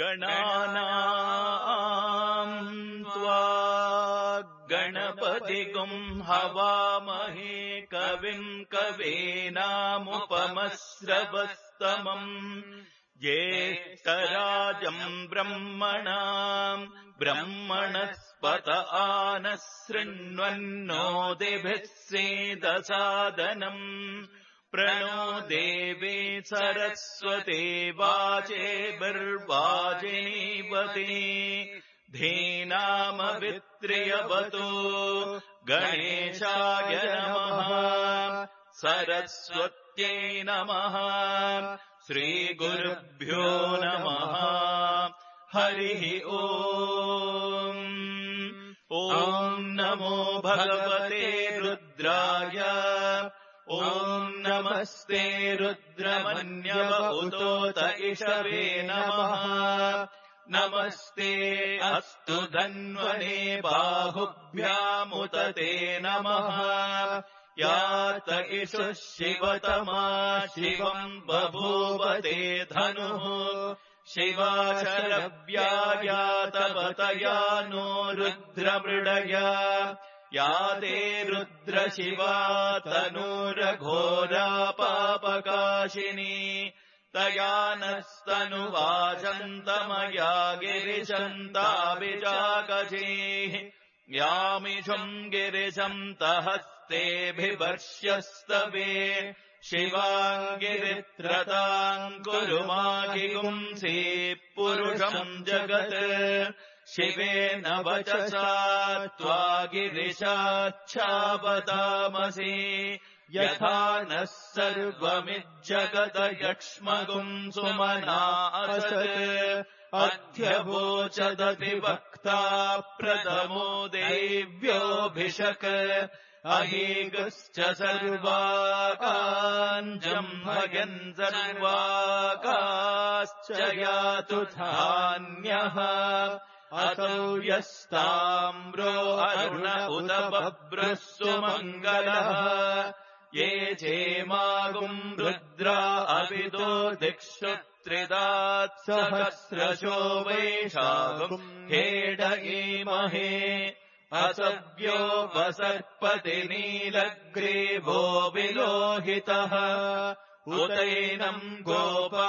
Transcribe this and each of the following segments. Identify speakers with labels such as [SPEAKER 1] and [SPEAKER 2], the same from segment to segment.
[SPEAKER 1] गणानाम् त्वा गणपतिगुम् हवामहे कविम् कवीनामुपमश्रवस्तमम् ज्येष्ठराजम् ब्रह्मणस्पत आनः शृण्वन्नोतिभिः सेदसादनम् प्रणो देवे सरस्वते वाचेभिर्वाजिनीवते धीनामवित्र्यवतो गणेशाय नमः सरस्वत्यै नमः श्रीगुरुभ्यो नमः हरिः ओम् ॐ नमो भगवते रुद्राय ॐ नमस्ते रुद्रमन्यव उतोत इषवे नमः नमस्ते अस्तु धन्वने बाहुभ्यामुत ते नमः यात इषुः शिवतमा शिवम् बभूवते धनुः शिवा शरव्यायातवतया नो रुद्रमृडया याते रुद्रशिवा तनूरघोरा पापकाशिनी तया नस्तनुवाचन्तमया गिरिशन्ताभिजाकचेः यामिषुम् गिरिशन्तहस्तेऽभिवर्ष्यस्तवे शिवाङ्गिरित्रताम् कुरु मागिगुंसि पुरुषम् जगत् शिवेन वचसा त्वा गिरिशाच्छावतामसि यथा नः सर्वमिज्जगत यक्ष्मगुम् सुमना असत् अध्यवोचदति वक्ता प्रथमो देव्योऽभिषक् अहीगश्च सर्वाकाञ्जम्भयन् सर्वाकाश्च यातु धान्यः असौ यस्ताम्रो अरुण उत बभ्रः सुमङ्गलः ये चेमागुम् रुद्रा अविदो दिक्षु त्रिदात्सहस्रशो वैशागुम् हेडयेमहे असव्यो वसर्पति नीलग्रीवो विलोहितः उतैनम् गोपा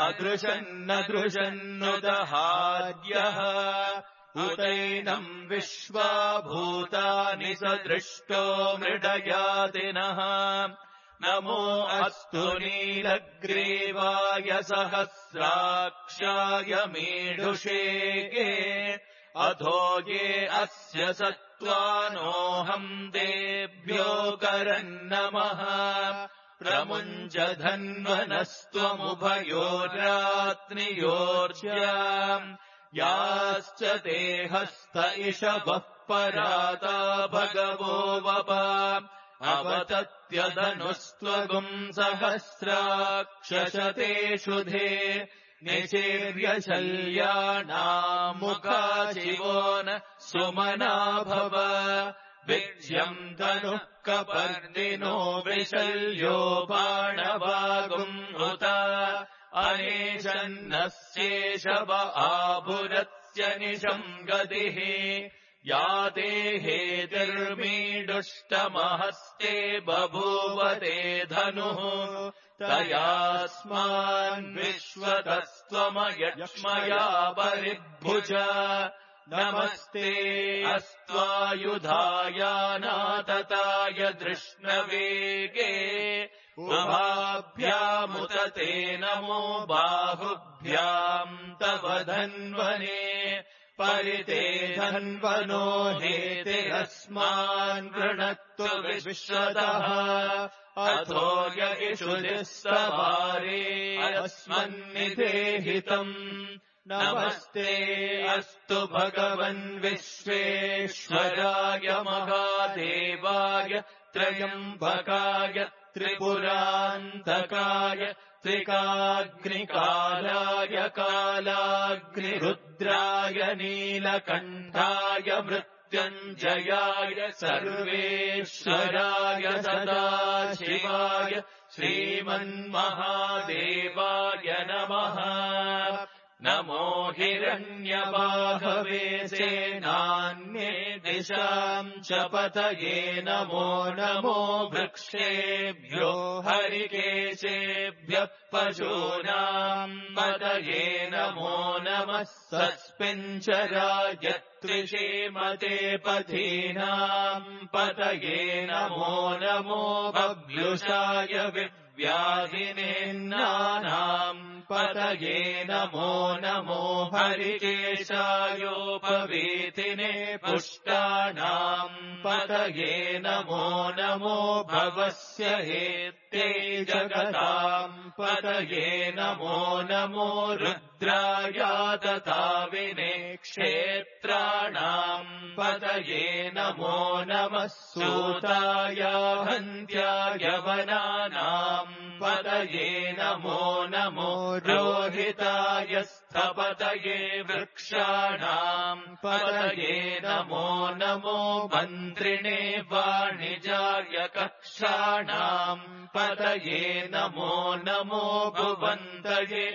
[SPEAKER 1] अदृशन्नदृशन्नुदहार्यः उतैनम् विश्वा भूतानि सदृष्टो मृडयातिनः नमो अस्तु नीलग्रीवाय सहस्राक्षाय मेढुषेके अधो ये अस्य सत्त्वानोऽहम् देभ्यो करन्नमः प्रमुञ्जधन्वनस्त्वमुभयोर्रात्रियोर्ज्याम् याश्च ते हस्त इषवः पराता भगवो वपा अवतत्यधनुस्त्वगुम् सहस्राक्षशतेषु धे निचेर्यशल्यानामुखा शिवो न सुमना भव विज्यम् तनुः कपर्दिनो विशल्यो बाणवागुम् उत अनेशन्नस्येषव आभुरस्य निशम् गतिः याते हेतिर्मीडुष्टमहस्ते बभूवते धनुः तयास्मान्विश्वतस्त्वमयक्ष्मया परिभुज नमस्ते अस्त्वायुधायानातताय धृष्णवेगे उभाभ्यामुत ते नमो बाहुभ्याम् तव धन्वने परिते धन्वनो हेतिरस्मान् गृणत्तु विश्वतः अथो यगिषुजिः सवारे अस्मन्निधेहितम् नमस्ते अस्तु भगवन् विश्वेश्वराय महादेवाय त्रयम्बकाय त्रिपुरान्तकाय त्रिकाग्निकालाय कालाग्निरुद्राय नीलकण्ठाय मृत्युञ्जयाय सर्वेश्वराय सदाशिवाय श्रीमन्महादेवाय नमः नमो हिरण्यबाहवे सेनान्ये दिशां च पतये नमो नमो वृक्षेभ्यो हरिकेशेभ्यः पशूनां पतये नमो नमः सस्मिञ्चराय त्रिषीमते पथीनां पतये नमो नमो बभ्युषाय व्याधिनेन्नानां पतये नमो नमो हरिकेशायोपवीतिने पुष्टानां पतये नमो नमो भवस्य हेत्यै जगतां पतये नमो नमो रुद्रायातताविने क्षेत्राणां पतये नमो नमः सूताय हन्त्याय वनानां पतये नमो नमो रोहिताय स्थपतये वृक्षाणां पतये नमो नमो मन्त्रिणे वाणिजाय कक्षाणां पतये नमो नमो भुवन्तये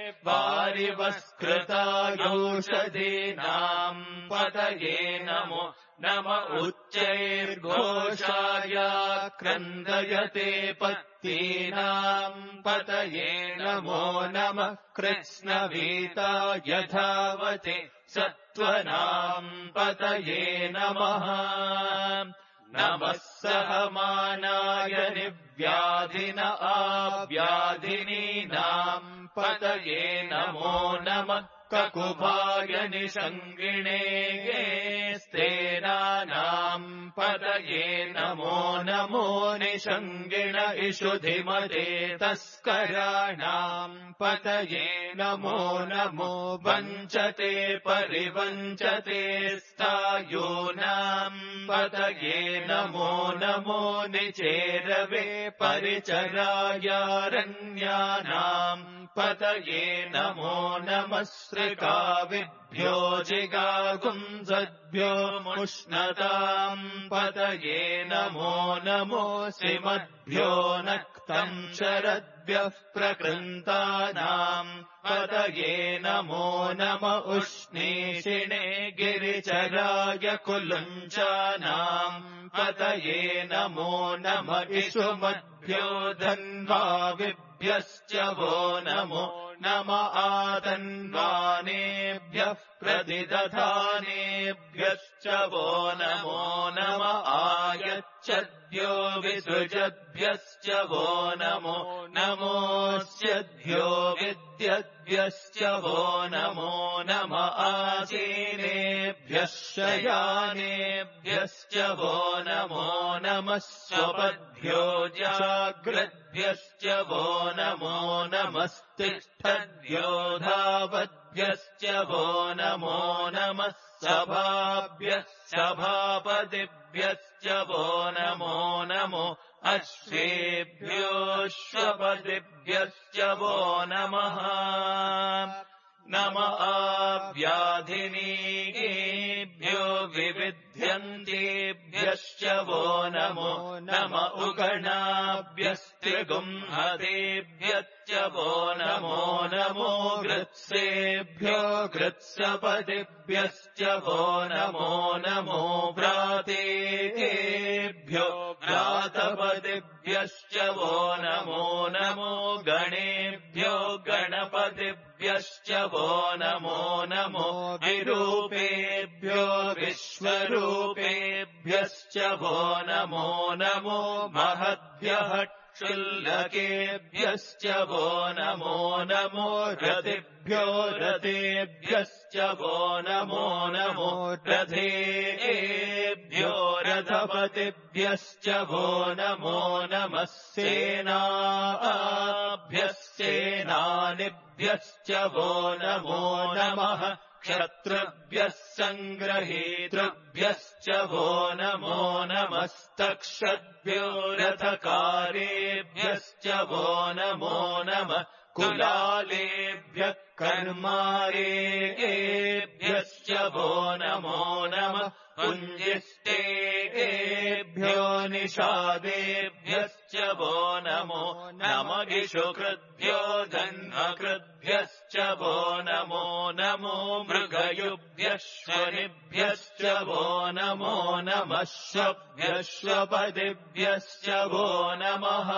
[SPEAKER 1] वारिवस्कृतायोषधीनां पतये नमो नम उच्चैर्घोषाय क्रन्दयते पत्तीनां पतये नमो नमः कृत्स्नवीताय धावते सत्त्वनां पतये नमः नमः सहमानाय निव्याधिन आव्याधिनीनां पतये नमो नमः ककुभाय निषङ्गिणे स्तेनानां पतये नमो नमो निषङ्गिण इषुधिमते तस्कराणां पतये नमो नमो वञ्चते परिवञ्चते स्थायूनां पतये नमो नमो निचेरवे परिचरायारण्यानां पतये नमो नमः श्रिकाविभ्यो जिगागुंसद्भ्यो मुष्णतां पतये नमो नमो सिमद्भ्यो नक्तं शरद्भ्यः प्रकृन्तानां पतये नमो नम उष्णीषिणे गिरिचराय कुलुञ्चानां पतये नमो नम इषुमद्भ्यो धन्वाविभ्यश्च वो नमो नम आतन्वानेभ्यः प्रतिदधानेभ्यश्च वो नमो नम आयच्छद्भ्यो विसृजद्भ्यश्च वो नमो नमोऽस्यद्भ्यो विद्यद्भ्यश्च वो नमो नम आसीनेभ्यः शयानेभ्यश्च वो नमो नमः स्वपद्भ्यो जाग्रद्भ्यश्च वो नमो नमस्तिष्ठद्भ्यो धावद्भ्यश्च वो नमो नमः सभाभ्यः सभापतिभ्यश्च वो नमो नमो अश्वेभ्योऽश्वपतिभ्यश्च वो नमः नम आव्याधिनीभ्यो विविध्यन्तेभ्यश्च वो नमो नम उगणाभ्यस्त्रिगुंहतेभ्यश्च वो नमो नमो गृत्सेभ्यो गृत्सपतिभ्यश्च वो नमो नमो व्रातेभ्यो व्रातपतिभ्यश्च वो नमो नमो गणेभ्यो गणपतिभ्यश्च वो नमो नमो विरूपेभ्यो विश्वरूपेभ्यश्च वो नमो नमो महद्भ्यः क्षुल्लकेभ्यश्च वो नमो नमो रतिभ्यो रथेभ्यश्च वो नमो नमो रथेभ्यो रथपतिभ्यश्च वो नमो नमः सेनाभ्यश्चेनानिभ्यश्च वो नमो नमः क्षत्रुभ्यः सङ्ग्रहेतृभ्यश्च वो नमो नमस्तक्षद्भ्यो रथकारेभ्यश्च वो नमो नमः कुलालेभ्यः कर्मारेभ्यश्च वो नमो नमः पुञ्जिष्टेभ्यो निषादेभ्यश्च वो नमो नम इषुकृद्भ्यो धन्वकृद्भ्यश्च मृगेभ्यश्च वो नमो नमो मृगयुभ्यश्वनिभ्यश्च वो नमो नमः श्वभ्यश्वपदिभ्यश्च वो नमः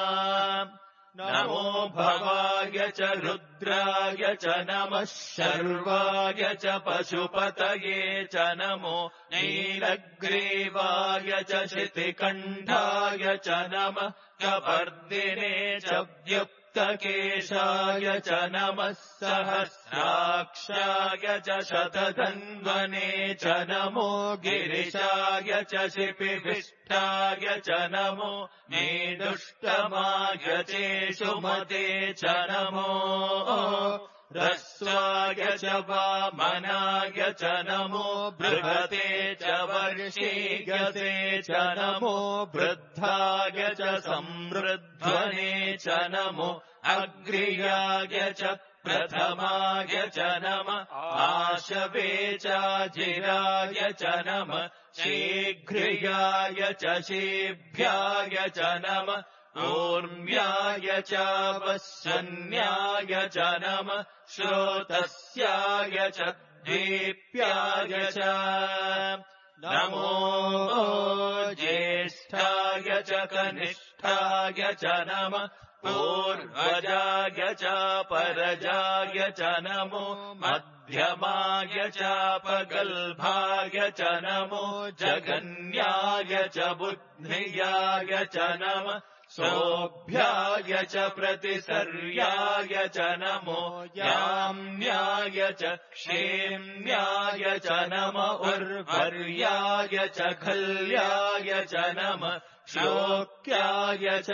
[SPEAKER 1] नमो भवाय च रुद्राय च नमः शर्वाय च पशुपतये च नमो नीलग्रीवाय च शितिकण्ठाय च नमः कपर्दिने च व्युक्तकेशाय च नमः सहस्राक्षाय च शतधन्वने च नमो गिरिशाय च शिपिविष्टाय च नमो मेदुष्टमाय चेषुमते च नमो ह्रस्वाय च वामनाय च नमो बृहते च वर्षीयसे च नमो वृद्धाय च संवृध्वने च नमो अग्र्याय च प्रथमाय च नमः आशवे चाजिराय च नमः शीघ्र्याय च शीभ्याय च नमः ऊर्म्याय च वस्यन्याय च नमः श्रोतस्याय च दीप्याय च नमो ज्येष्ठाय च कनिष्ठाय च नमः पूर्वजाय च परजाय च नमो मध्यमाय च पगल्भाय च नमो जगन्याय च बुद्ध्याय च नमः सोऽभ्याय च प्रतिसर्याय च नमो याम्याय च क्षेम्याय च नम उर्वर्याय च खल्याय च नमः श्लोक्याय च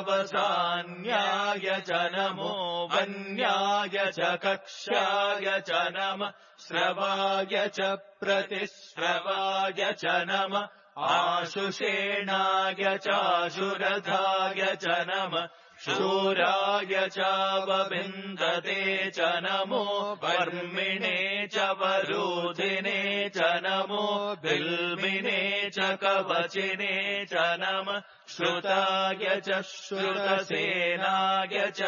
[SPEAKER 1] वसान्याय च नमो वन्याय च कक्ष्याय च नमः श्रवाय च प्रतिश्रवाय च नमः आशुषेणाय चाशुरथाय च नमः शूराय च वविन्दते च नमो वर्मिणे च वरूधिने च नमो बिल्बिने च कवचिने च नमः श्रुताय च श्रुतसेनाय च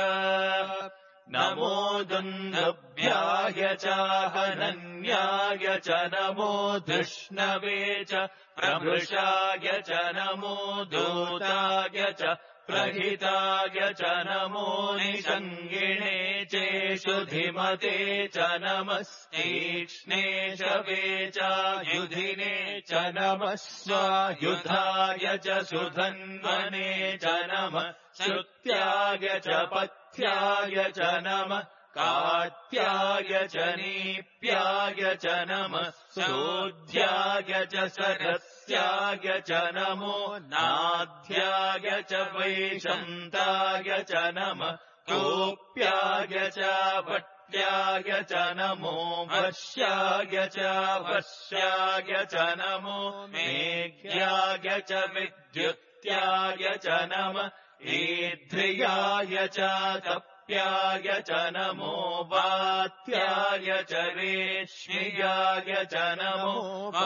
[SPEAKER 1] नमो दुन्दुभ्याय च हनन्याय च नमो धृष्णवे च प्रभृशाय च नमो दूताय च प्रहिताय च नमो निषङ्गिणे चेषुधिमते च नमः तीक्ष्णे शवे च युधिने च नमः स्वायुधाय च सुधन्वने च नमः श्रुत्याय च पथ्याय च नमः कात्याय च नीप्याय च नमः सोऽध्याय च सरस्याय च नमो नाध्याय च वैशन्ताय च नमः कोप्याय च वट्याय च नमो वश्याय च वश्याय च नमो मेघ्याय च विद्युत्याय च नमः ईध्रियाय च तप्याय च नमो वात्याय च रेष्म्याय च नमो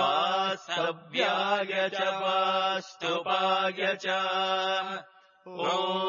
[SPEAKER 1] वास्तव्याय च वास्तुपाय च ॐ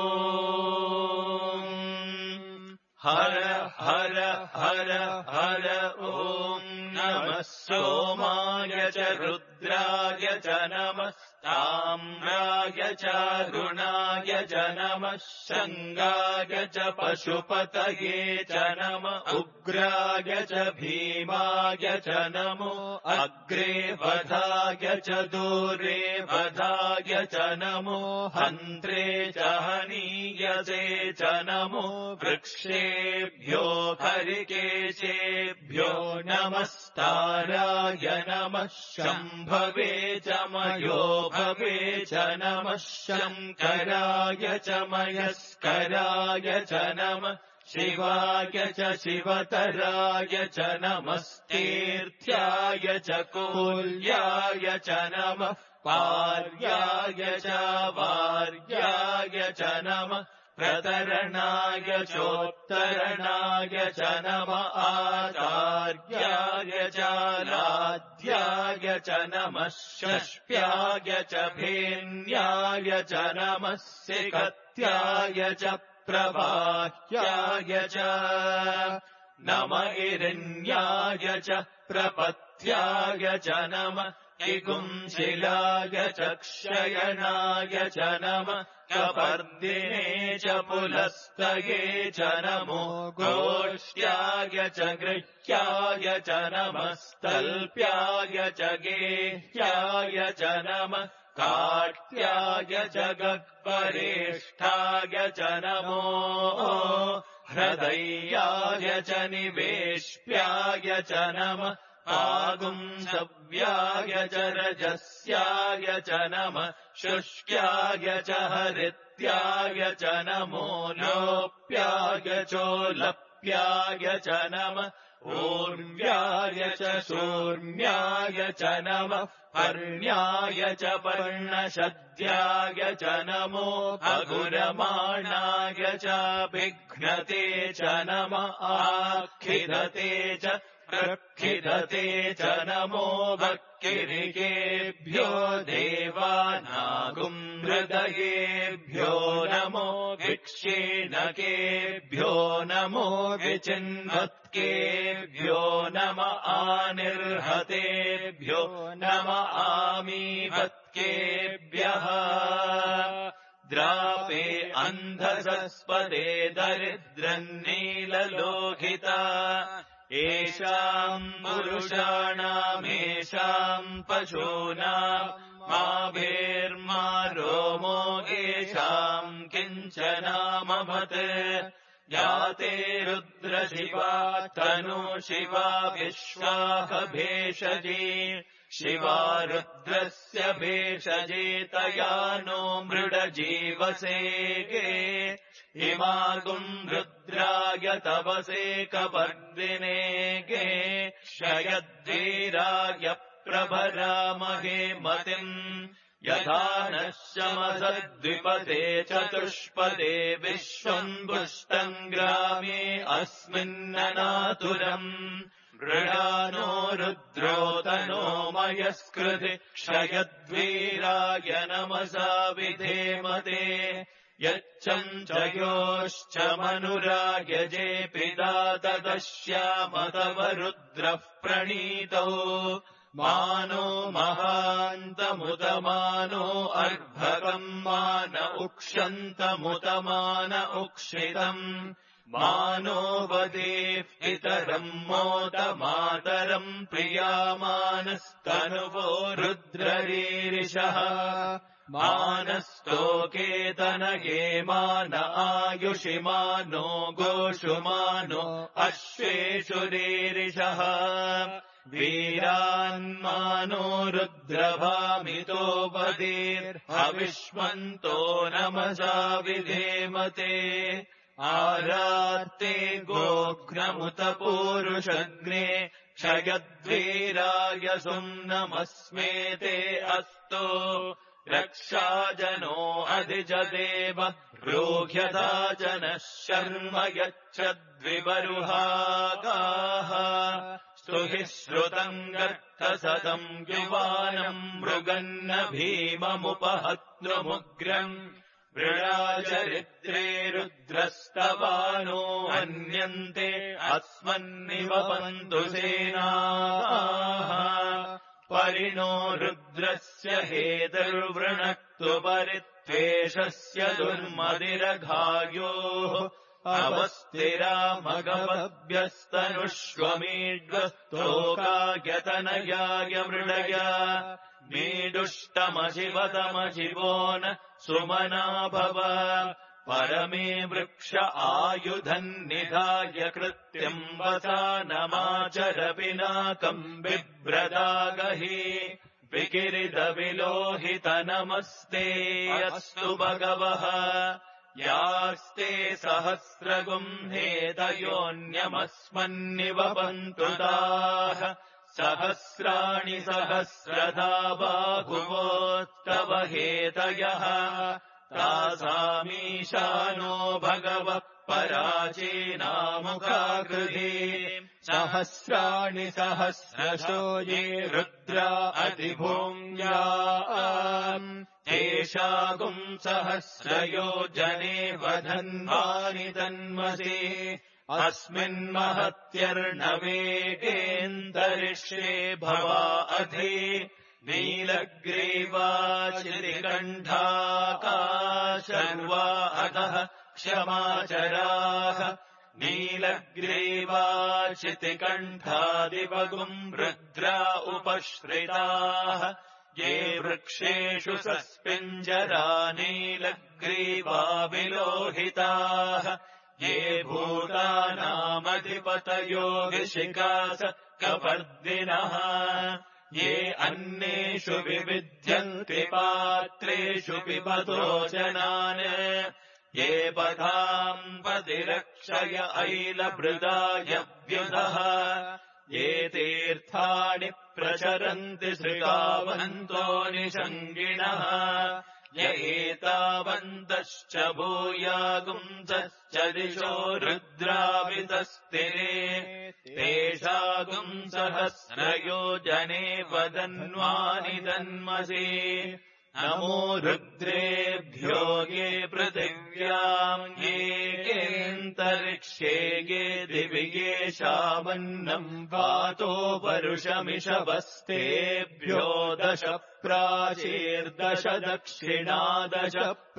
[SPEAKER 1] हर हर हर हर ॐ नमः सोमाय च रुद्राय च नमः ताम्राय च रुणाय च नमः शङ्गाय च पशुपतये च नमः उग्राय च भीमाय च नमो अग्रे वधाय च दूरे वधाय च नमो हन्त्रे च हनीयसे च नमो वृक्षेभ्यो हरिकेशेभ्यो नमस्ताराय नमः शम्भवे च मयो भवे च नमः शङ्कराय च मयस्कराय च नमः शिवाय च शिवतराय च नमस्तीर्थ्याय च कूल्याय च नमः पार्याय च वार्याय च नमः प्रतरणाय चोत्तरणाय च नमः आचार्याय च लाध्याय च नमः षष्प्याय च भेन्याय च नमः सिकत्याय च प्रवाह्याय च नम इरिण्याय च प्रपथ्याय च नमः किगुंशिलाय च क्षयणाय च नमः कपर्दिने च पुलस्तये च नमो गोष्ट्याय च गृह्याय च नमस्तल्प्याय च गेह्याय च नमः काट्याय च गह्वरेष्ठाय च नमो हृदयाय च निवेश्याय च नमः पागुंसव्याय च रजस्याय च नमः शुष्क्याय च हरित्याय च नमो लोप्याय चोलप्याय च नमः ऊर्व्याय च शूर्ण्याय च नमः पर्ण्याय च पर्णशद्याय च नमो अगुरमाणाय च विघ्नते च नमः आखिदते च प्रक्षिदते च नमो भक्तिरिकेभ्यो देवानागुं हृदयेभ्यो नमो विक्षीणकेभ्यो नमो विचिन्वत्केभ्यो नम आनिर्हतेभ्यो नम आमीवत्केभ्यः द्रापे अन्धसस्पदे दरिद्रन्नीललोहिता येषाम् पुरुषाणामेषाम् पशूनाम् मा भेर्मा रोमो येषाम् किञ्चनामभत् याते रुद्रशिवा तनु शिवा विश्वाह भेषजी शिवा रुद्रस्य भेषजे तया नो मृडजीवसेगे इमागुम् रुद्राय तपसे कपर्दिने गे क्षयद्वीराय प्रभरामहे मतिम् यथा नः शमसद्विपदे चतुष्पदे विश्वम् पुष्टम् ग्रामे अस्मिन्ननातुरम् मृडानो रुद्रोतनो मयस्कृति क्षयद्वीराय नमसा विधेमते यच्छम् च योश्च मनुरायजे पिता तदश्याम तव रुद्रः प्रणीतौ मानो महान्तमुतमानो अर्भकम् मान उक्षन्तमुतमान उक्षितम् मानो वदेः पितरम् मोद मातरम् प्रियामानस्तनुवो रुद्ररीरिषः मानस्तोकेतनये मान आयुषि मानो गोषु मानो अश्वेषु रीरिषः वीरान्मानो रुद्रभामितो वदेर्हविष्मन्तो नमसा विधेमते आरार्ते गोघ्नमुत पूरुषग्ने क्षयद्वीराय सुम्नमस्मेते अस्तो रक्षाजनो अधिजदेव रोह्यता जनः शर्म यच्छद्विबरुहागाः स्तुहि श्रुतम् गर्तसतम् युवानम् मृगन्न भीममुपहत्नुमुग्रम् वृणाचरित्रे रुद्रस्तवानो अन्यन्ते अस्मन्निवपन्तु सेनाः परिणो रुद्रस्य हेतुर्वृणक्तु परित्वेषस्य दुर्मदिरघायोः अवस्तिरामगवभ्यस्तनुष्वमीड्वस्तोकायतनयाय मृडय मीडुष्टमशिवतमशिवो न सुमना भव परमे वृक्ष आयुधम् निधाय कृत्यम् वसानमाचर पिनाकम् बिभ्रदागहि विकिरितविलोहित नमस्ते अस्तु भगवः यास्ते सहस्रगुम्हेतयोऽन्यमस्मन्निवपन्तु ताः सहस्राणि सहस्रधा बाहुवोत्तव हेतयः तासामीशानो भगवः पराचीनामुखाकृधि सहस्राणि सहस्रशो ये रुद्रा अतिभूम्याम् तेषागुम् सहस्रयोजने वधन्वानि तन्मसि अस्मिन्महत्यर्णवेगेऽन्तरिक्षे भवा अधि नीलग्रीवाचितिकण्ठाकाशर्वा अधः क्षमाचराः नीलग्रीवाचितिकण्ठादिवगुम् रुद्रा उपश्रिताः ये वृक्षेषु सस्पिञ्जरा नीलग्रीवा विलोहिताः ये भूतानामधिपतयो विशिखास कपर्दिनः ये अन्येषु विविध्यन्ति पात्रेषु पिबतो जनान् ये पदाम् पदिरक्षय ऐलभृदायव्युधः ये तीर्थानि प्रचरन्ति श्रितावन्तो निषङ्गिणः य एतावन्तश्च भूयागुंसश्च दिशो रुद्रावितस्तिरे तेषागुम् सहस्रयोजने वदन्वानि तन्मसि नमो रुद्रेभ्यो ये पृथिव्याम् येऽन्तरिक्षे ये दिवि येषामन्नम् वातो वरुषमिषवस्तेभ्यो 10 प्राचीर्दश दक्षिणादश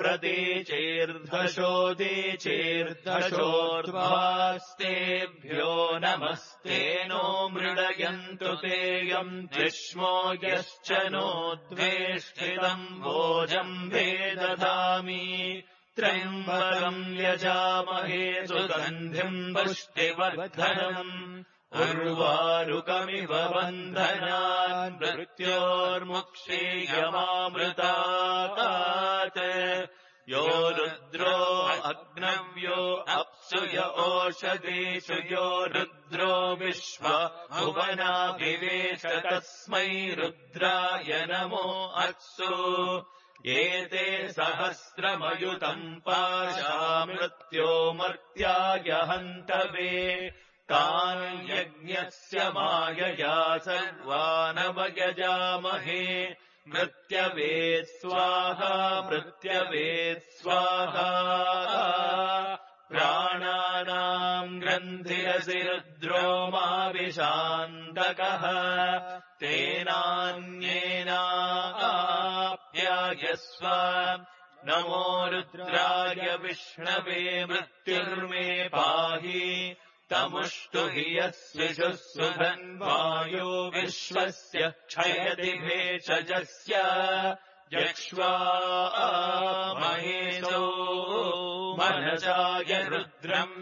[SPEAKER 1] प्रदेचेर्दशोदीचेर्दशोर्ध्वास्तेभ्यो नमस्ते नो मृडयन्तु तेयम् जिष्मो यश्च नो द्वेष्टितम् भोजम्भे दधामि त्र्यम्बकम् यजामहे सुगन्धिम् पुष्टिवर्धनम् उर्वारुकमिव बन्धनान् मृत्योर्मुक्षीयमामृतात् यो रुद्रो अग्नव्यो अप्सु य ओषधीषु यो रुद्रो विश्व भुवनाभिवेश तस्मै रुद्राय नमो अत्सु एते सहस्रमयुतम् पाशामृत्यो मर्त्याय हन्तवे तान् यज्ञस्य मायया सर्वानवयजामहे मृत्यवे स्वाहा मृत्यवे स्वाहा प्राणानाम् ग्रन्थिरसि रुद्रो माविशान्तकः तेनान्येनाप्यायस्व नमो रुद्राय विष्णवे मृत्युर्मे पाहि तमुष्टु हि यस्विषुः सुधन्वायो विश्वस्य क्षयति भेषजस्य यक्ष्वा महेशो मनसाय रुद्रम्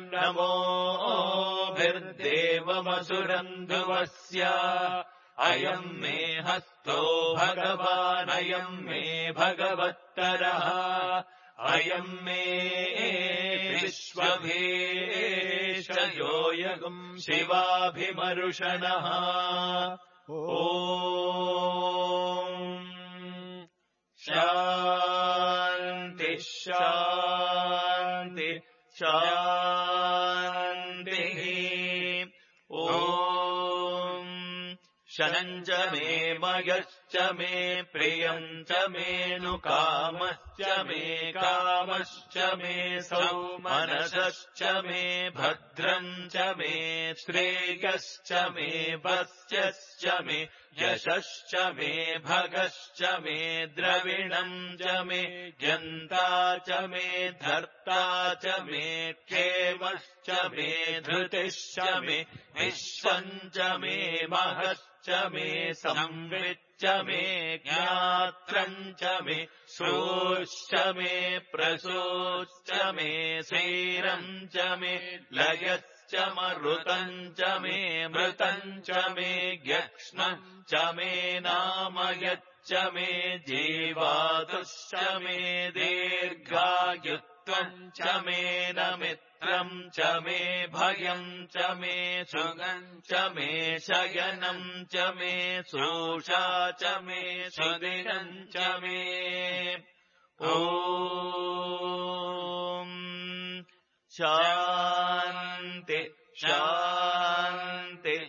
[SPEAKER 1] नमोभिर्देवमसुरन्धुवस्य अयम् मे हस्तो भगवानयम् मे भगवत्तरः अयम् मे विश्वभेशयो यगुम् शिवाभिमरुषणः ॐ शान्ति शान्ति शान्तिः ॐ शनम् च मे मयश्च मे प्रियम् च मेऽनुकामश्च मे कामश्च मे सौमनसश्च मे भद्रम् च मे श्रेयश्च मे वस्यश्च मे यशश्च मे भगश्च मे द्रविणम् च मे यन्ता च मे धर्ता च मे क्षेमश्च मे धृतिश्च मे विश्वम् च मे महश्च मे संविच्च मे ज्ञात्रम् च मे श्रोश्च मे प्रसोश्च मे श्रीरम् च मे लयश्च मरुतम् च मे मृतम् च मे यक्ष्मम् च मे नामयच्च मे जीवातुश्च मे दीर्घायुत्वम् च मे नमित्रम् च मे भयम् च मे सुगम् च मे शयनम् च मे सोषा च मे सुदिनम् च मे ॐ शान्ति शान्ति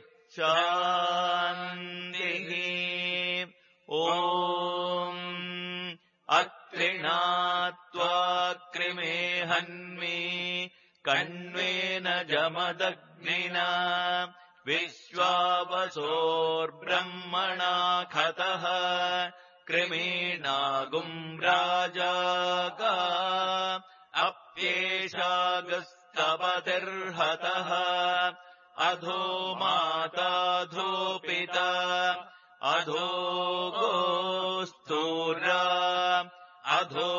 [SPEAKER 1] शान्तिः ॐ अत्रिणात्वा कृमे हन्मि कण्वेन जमदग्निना विश्वावसोर्ब्रह्मणा खतः कृमीणागुम् राजागा अप्येषागस्तपतिर्हतः अधो माताधो पिता अधो गोस्तूरा अधो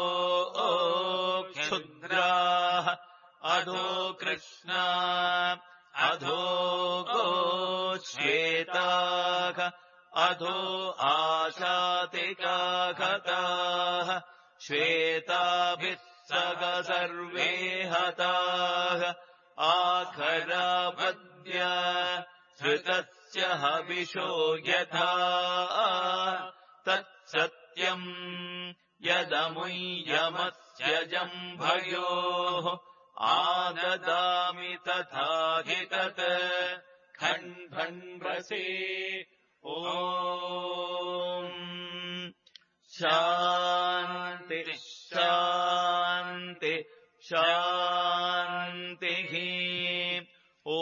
[SPEAKER 1] क्षुद्राः अधो कृष्णा अधो गोश्वेताः अधो आशातिकाहताः श्वेताभिः सग सर्वे हताः आखराभद्य श्रुतस्य हविषो यथा तत्सत्यम् यदमुय्यमस्य जम्भयोः आददामि तथाहि तत् खण्डन्वसे ॐ शान्ति शान्ति शान्तिः ॐ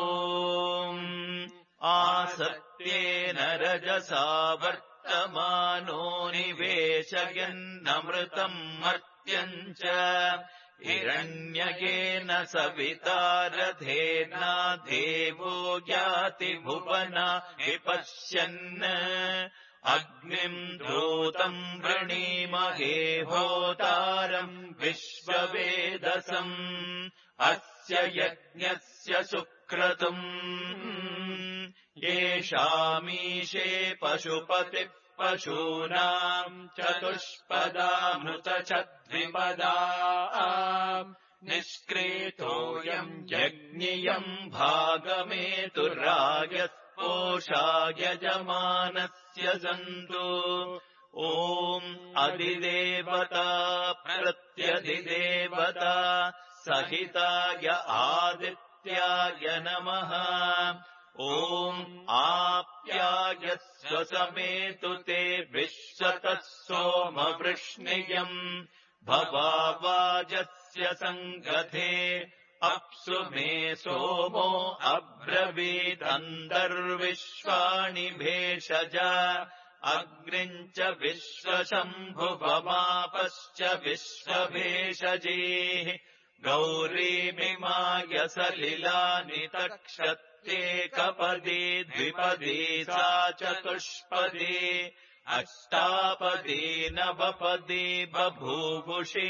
[SPEAKER 1] आसत्येन रजसा वर्तमानो निवेशयन्नमृतम् मर्त्यम् च हिरण्यकेन सविता रथेना देवो याति भुवना विपश्यन् अग्निम् धूतम् वृणीमहे होतारम् विश्ववेदसम् अस्य यज्ञस्य सुक्रतुम् येषामीशे पशुपतिः पशूनाम् चतुष्पदामृतचद्विपदा निष्क्रेतोऽयम् यज्ञियम् भागमेतुरायस्पोषाय यजमानस्य सन्तु ॐ अधिदेवता प्रत्यधिदेवता सहिताय आदित्याय नमः ॐ आप्यायस्व समेतु ते विश्वतः सोमवृष्णियम् भवावाजस्य सङ्गते अप्सु मे सोमो अब्रवीदन्तर्विश्वाणि भेषज अग्निम् च विश्वशम्भुवमापश्च विश्वभेषजीः गौरीमिमाय सलिलानि तक्षत्येकपदी द्विपदी सा चतुष्पदी अष्टापदी नवपदी बभूवुषी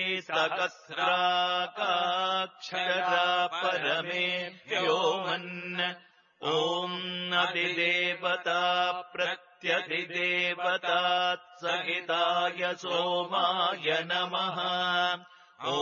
[SPEAKER 1] सहस्राकाक्षरा परमे व्योमन् ॐ अधिदेवता प्रत्यधिदेवता सहिताय सोमाय नमः ॐ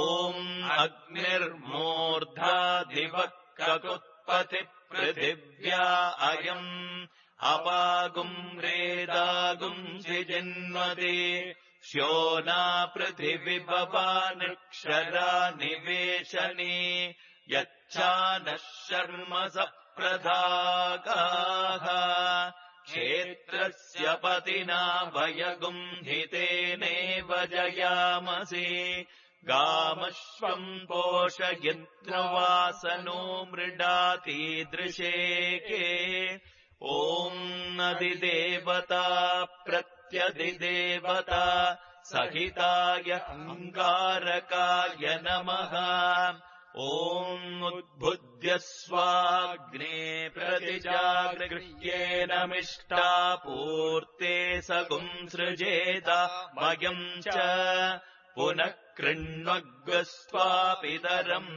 [SPEAKER 1] अग्निर्मूर्धाधिवक्ककुत्पतिपृथिव्या अयम् अपागुम् रेदागुम् सिजिन्वति श्योना पृथिविभवानिक्षरा निवेशनी यच्छानः शर्म सप्रधागाः क्षेत्रस्य पतिना वयगुम् हितेनेव जयामसि गामश्वम् पोषयित्वासनो मृडातीदृशेके ॐ अधिदेवता प्रत्यधिदेवता सहिताय अङ्गारकाय नमः ॐ उद्बुद्ध्य स्वाग्ने प्रतिजागृह्येनमिष्टापूर्ते सगुम् सृजेत मयम् च पुनः कृण्वग्स्त्वापितरम्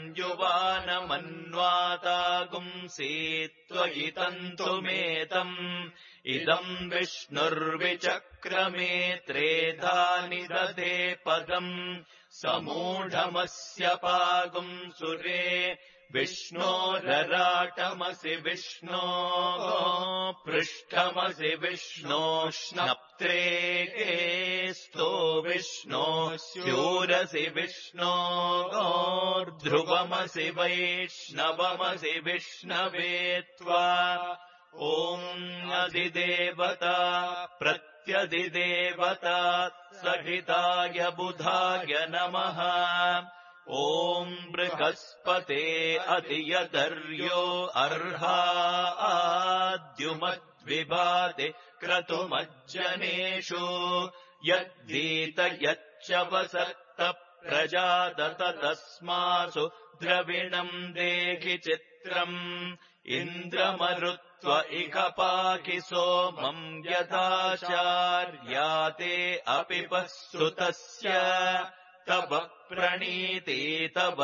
[SPEAKER 1] युवानमन्वातागुंसि त्वयि तन्तुमेतम् इदम् विष्णुर्विचक्रमे त्रेधा निदधे पदम् समूढमस्य पागुम् सुरे विष्णोरराटमसि विष्णो पृष्ठमसि विष्णो श्नप्त्रे स्तो विष्णो स्यूरसि विष्णो ध्रुवमसि वैष्णवमसि विष्णवे त्वा ॐ अधिदेवता प्रत्यधिदेवता सहिताय बुधाय नमः ॐ बृहस्पते अधियदर्यो अर्हाद्युमद्विभाते क्रतुमज्जनेषु यद्धीत यच्च वसत्त प्रजादत तस्मासु द्रविणम् देहि चित्रम् इन्द्रमरुत्व इह पाहि सोमम् यथाचार्याते अपि पःसुतस्य तव प्रणीते तव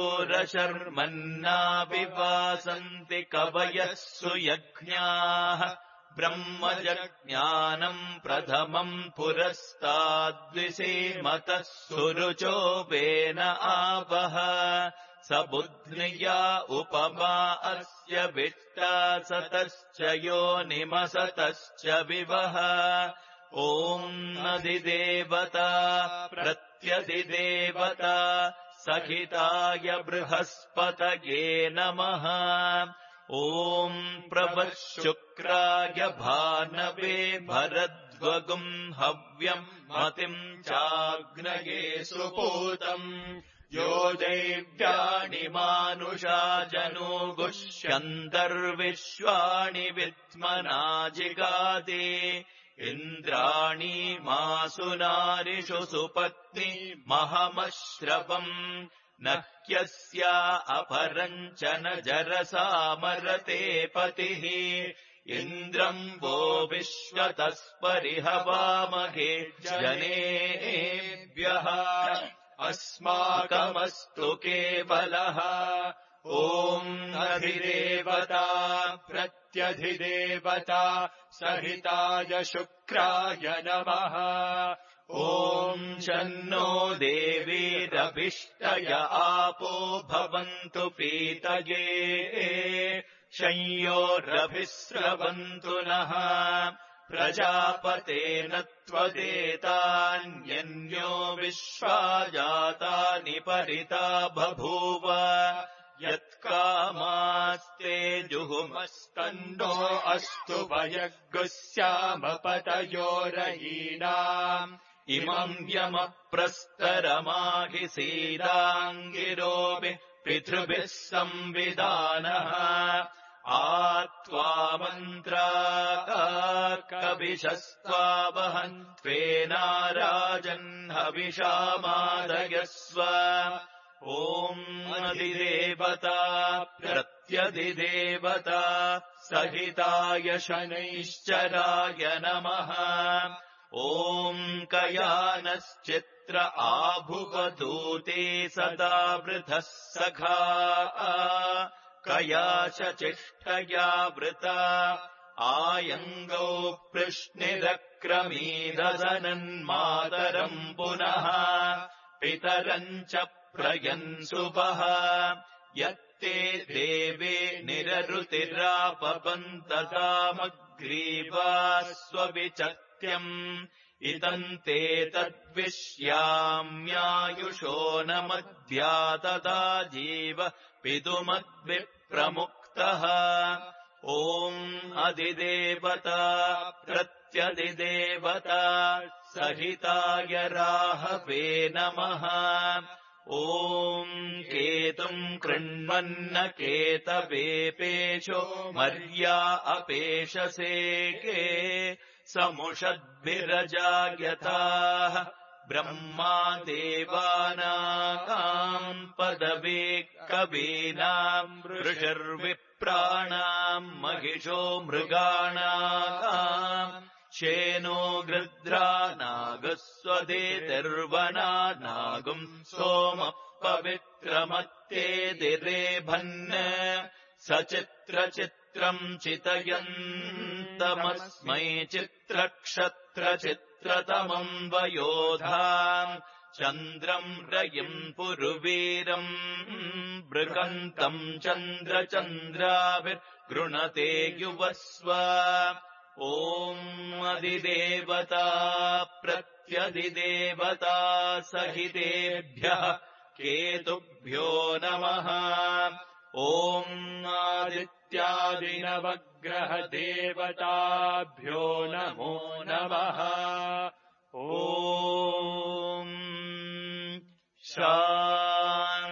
[SPEAKER 1] शूरशर्मन्नाविवासन्ति कवयः सुयज्ञाः ब्रह्मजज्ञानम् प्रथमम् पुरस्ताद्विसीमतः सुरुचो वेन आवह स बुध्निया उपमा अस्य विष्टा सतश्च योनिमसतश्च विवह ॐ अधिदेवता प्रत्यधिदेवता सहिताय बृहस्पतये नमः ॐ प्रभशुक्राय भानवे भरद्वगुम् हव्यम् मतिम् चाग्नये सुपूतम् यो दैव्याणि मानुषा जनूगुष्यन्तर्विश्वाणि विद्मना जिगाति इन्द्राणि मासु नारिषु सुपत्नि महमश्रवम् न ह्यस्या अपरम् च न जरसामरते पतिः इन्द्रम् वो विश्वतस्परिहवामहे जनेभ्यः अस्माकमस्तु केवलः ॐ अधिदेवता प्रत्यधिदेवता सहिताय शुक्राय नमः ॐ शन्नो देवीरभिष्टय आपो भवन्तु पीतये शंयोरभिस्रवन्तु नः प्रजापतेन त्वदेतान्यन्यो विश्वा जातानि परिता बभूव यत्कामास्ते जुहुमस्तन्नो अस्तु वयग्गुस्यामपतयोरहीनाम् इमम् यमप्रस्तरमाहि सीदाङ्गिरोऽपि पृथिभिः संविधानः आत्वा कविशस्त्वावहन् त्वेनाराजन् हविषामादयस्व ॐ अधिदेवता प्रत्यधिदेवता सहिताय शनैश्चराय नमः ॐ कयानश्चित्र आभुवधूते सदा वृथः सखा कया शचिष्ठया वृता आयङ्गौ पृश्निरक्रमीदधनन्मातरम् पुनः पितरम् च प्रयन्सुवः यत्ते देवे निररुतिरापपन्ततामग्रीवास्वविचत्यम् इदम् ते तद्विश्याम्यायुषो न मध्या तदा जीव पितुमद्विप्रमुक्तः ॐ अधिदेवता प्रत्यधिदेवता सहिताय राहवे नमः ॐ केतुम् कृण्वन्न केतवेपेशो मर्या अपेशसेके समुषद्भिरजायताः ब्रह्मा देवानाम् पदवे कवीनाम् ऋषिर्विप्राणाम् महिषो मृगाणाम् शेनो गृध्रा नागस्वदेतिर्वना नागुम् सोमः पवित्रमत्येदिरेभन् सचित्रचित्रम् चितयन्तमस्मै चित्रक्षत्रचित्रतमम् वयोधाम् चन्द्रम् रयिम् पुरुवीरम् बृहन्तम् चन्द्रचन्द्राभिर्गृणते युवस्व ॐ अधिदेवता प्रत्यधिदेवता सहितेभ्यः केतुभ्यो नमः ॐ आदित्यादिनवग्रहदेवताभ्यो नमो नमः ॐ शान्ति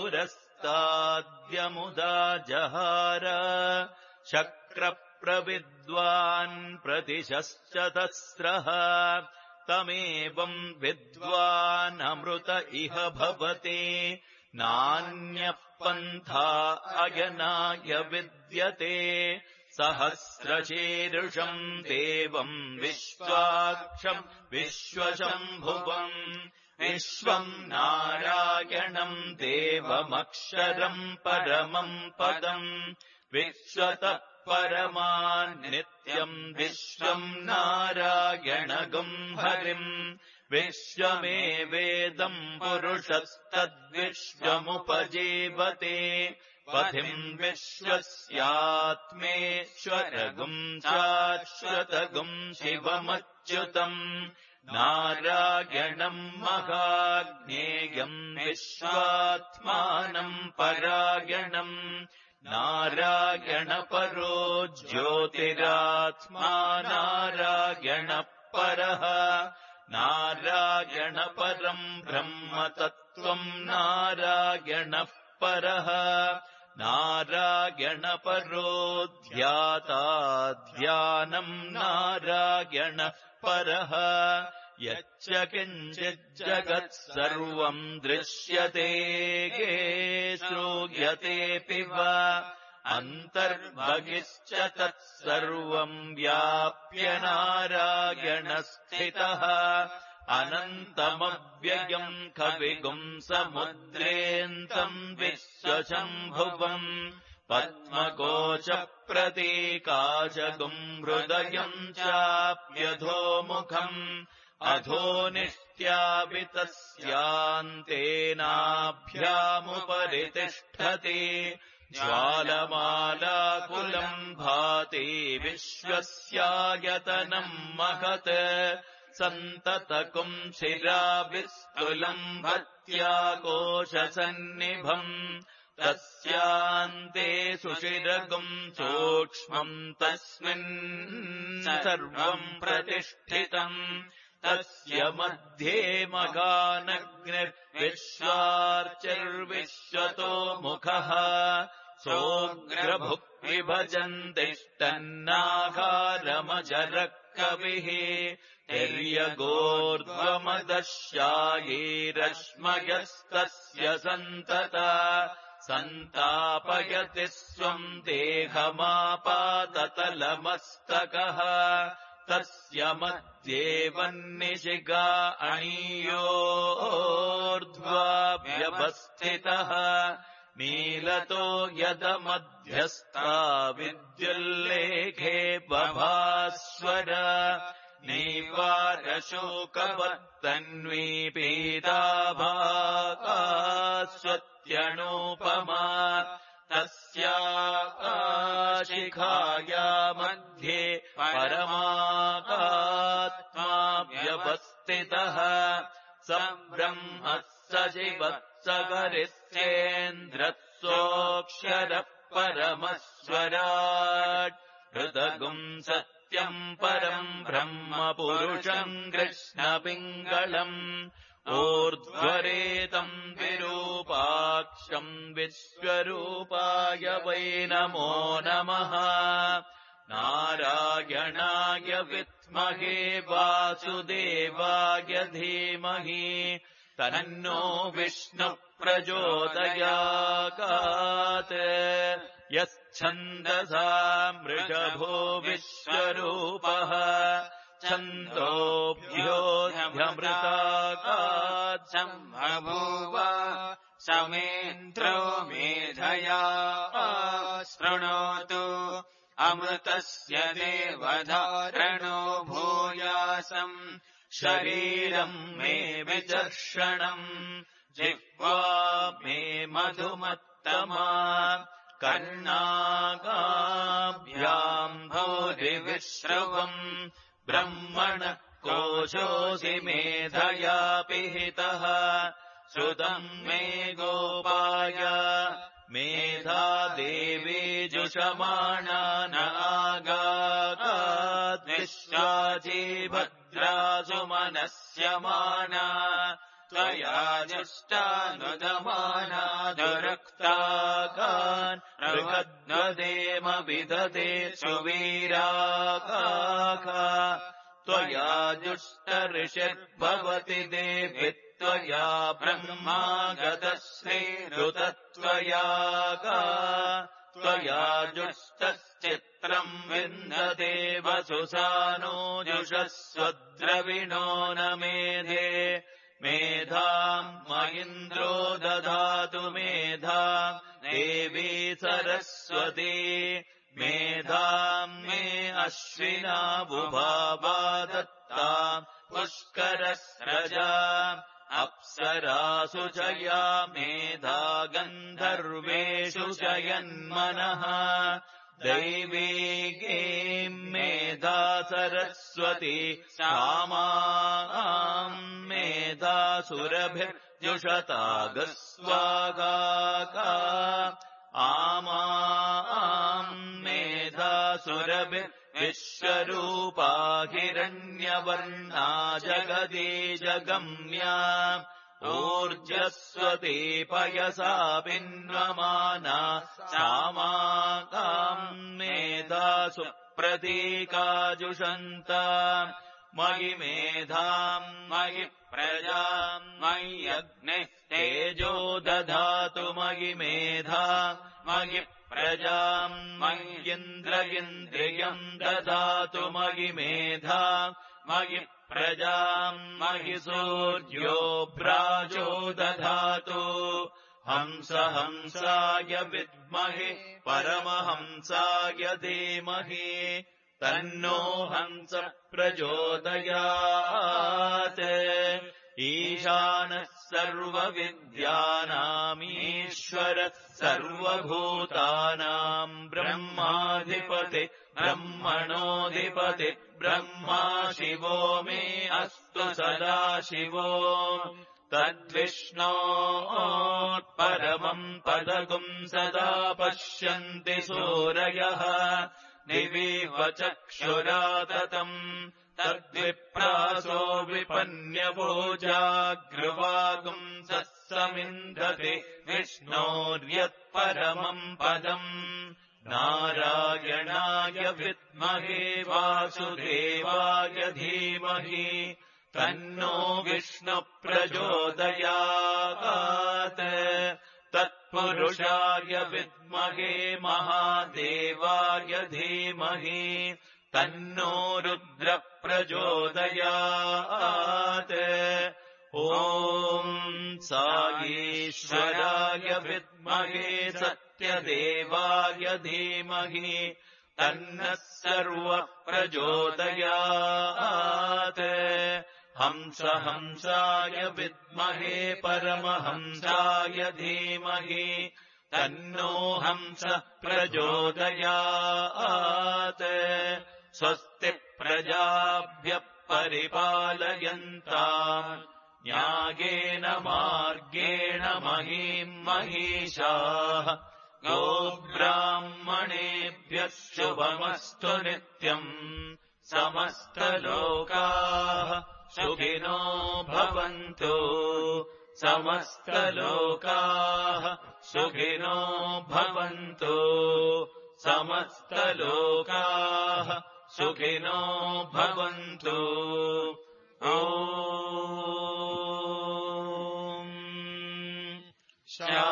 [SPEAKER 1] पुरस्ताद्यमुदा जहार शक्रप्रविद्वान् प्रतिशश्चतस्रः तमेवम् विद्वानमृत इह भवति नान्यः पन्था अयनाय विद्यते सहस्रशीर्षम् देवम् विश्वाक्षम् विश्वशम्भुवम् विश्वम् नारायणम् देवमक्षरम् परमम् पदम् विश्वतः परमान् नित्यम् विश्वम् नारायणगम् हरिम् विश्वमेवेदम् पुरुषस्तद्विश्वमुपजीवते पथिम् विश्वस्यात्मेश्वरगुम् शाश्वतगुम् शिवमच्युतम् नारायणम् महाज्ञेयम् विश्वात्मानम् परायणम् नारायणपरो ज्योतिरात्मा नारायणः परः नारायणपरम् ब्रह्मतत्त्वम् नारायणः परः नारायणपरो ध्याता ध्यानम् नारायणः परः यच्च किञ्चिज्जगत् सर्वम् दृश्यते श्रूयतेऽपि वा अन्तर्बहिश्च तत्सर्वम् व्याप्य नारायणस्थितः अनन्तमव्ययम् कविगुम् समुद्रेऽन्तम् विश्वशम्भुवम् पद्मकोशप्रतीकाशगुम् हृदयम् चाप्यधोमुखम् अधोनिष्ट्यापितस्यान्तेनाभ्यामुपरि तिष्ठति ज्वालमालाकुलम् भाति विश्वस्यायतनम् महत् सन्ततकुम् शिराविस्तुलम् भत्याकोशसन्निभम् तस्यान्ते सुशिरगुम् सूक्ष्मम् तस्मिन् सर्वम् प्रतिष्ठितम् तस्य मध्ये मगानग्निर्विश्वार्चिर्विश्वतो मुखः सोऽग्रभुक् विभजन्तिष्ठन्नागारमजरः कविः तिर्यगोर्ध्वमदश्यायैरश्मयस्तस्य सन्तता सन्तापयति स्वम् देहमापाततलमस्तकः तस्य मध्ये वह्निशिखा अणीयोर्ध्वाभ्यवस्थितः नीलतो यदमध्यस्था विद्युल्लेखे बभास्वर नीवारशोकवत्तन्वी पीताभास्वत्यणूपमा तस्या शिखाया मध्ये परमात्मा व्यवस्थितः स ब्रह्मः स शिवः स हरिश्चेन्द्रः परमस्वराट् हृदगुम् सत्यम् परम् ब्रह्म पुरुषम् कृष्णपिङ्गलम् ऊर्ध्वरेतम् विरूपाक्षम् विश्वरूपाय वै नमो नमः नारायणाय विद्महे वासुदेवाय धीमहि तन्नो विष्णुः प्रचोदयात् यच्छन्दसा मृषभो विश्वरूपः छन्दोभ्योऽध्यमृताकात् सम्भूव समेन्द्रो मेधया शृणोतु अमृतस्य देवधारणो भूयासम् शरीरम् मे विचर्षणम् जिह्वा मे मधुमत्तमा कर्णागाभ्याम् भूरिविश्रवम् ब्रह्मणः कोशोऽसि मेधया पिहितः श्रुतम् मे गोपाय मेधा देवी जुषमाणा न आगात् विश्वाची भद्रासु मनस्यमाना त्वया जुष्टानुदमानादुरक्ताकान् ऋगद्वदेम विदधे सुवीराकाः त्वया जुष्टऋषिर्भवति देवि त्वया ब्रह्मा गतश्रीरुतत्वयाका त्वया जुष्टश्चित्रम् विन्दते वसुसानो जुषस्वद्रविणो न मेधे मेधाम् महीन्द्रो दधातु मेधाम् देवी सरस्वती मेधाम् मे अश्विना बुभावा दत्ताम् पुष्करस्रजा अप्सरासु च या मेधा गन्धर्वेषु च यन्मनः दैवीगीम् मेधा सरस्वती सामाम् मेधासुरभिर्जुषतागस्वागाका आमाम् मेधासुरभिर्विश्वरूपा हिरण्यवर्णा जगदीजगम्या ऊर्जस्वती पयसा पिन्वमाना सामाकाम् मेधासु प्रतीकाजुषन्त मयि मेधाम् मयि प्रजाम् मयि अग्निः तेजो दधातु मयि मेधा मयि प्रजाम् मय्यिन्द्र इन्द्रियम् ददातु मयि मेधा मयि प्रजाम् मयि सूर्यो भ्राजो दधातु हंस हंसाय विद्महे परमहंसाय धीमहि तन्नो हंस प्रचोदयात् ईशानः सर्वविद्यानामीश्वरः सर्वभूतानाम् ब्रह्माधिपति ब्रह्मणोऽधिपति ब्रह्मा शिवो मे अस्तु सदा शिवो तद्विष्णोः पदगुम् सदा पश्यन्ति सूरयः दिवीव चक्षुराततम् तद्विप्रासो विपन्यवोजागृवागुम् समिन्धति विष्णोर्यत्परमम् पदम् नारायणाय विद्महे वासुदेवाय धीमहि तन्नो विष्णुप्रचोदयात् तत्पुरुषाय विद्महे महादेवाय धीमहि तन्नो रुद्रप्रचोदयात् ॐ साईश्वराय विद्महे सत्यदेवाय धीमहि तन्नः सर्वः प्रचोदयात् हंस हंसाय विद्महे परमहंसाय धीमहि तन्नो हंसः प्रचोदयात् स्वस्ति प्रजाभ्यः परिपालयन्ताम् न्यायेन मार्गेण महीम् महिषाः गोब्राह्मणेभ्यः शुभमस्तु नित्यम् समस्तलोकाः सुखिनो भवन्तु समस्तलोकाः सुखिनो भवन्तु समस्तलोकाः सुखिनो भवन्तु ॐ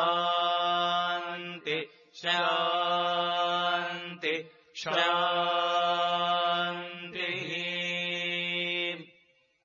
[SPEAKER 1] शान्ति शान्ति शान्ति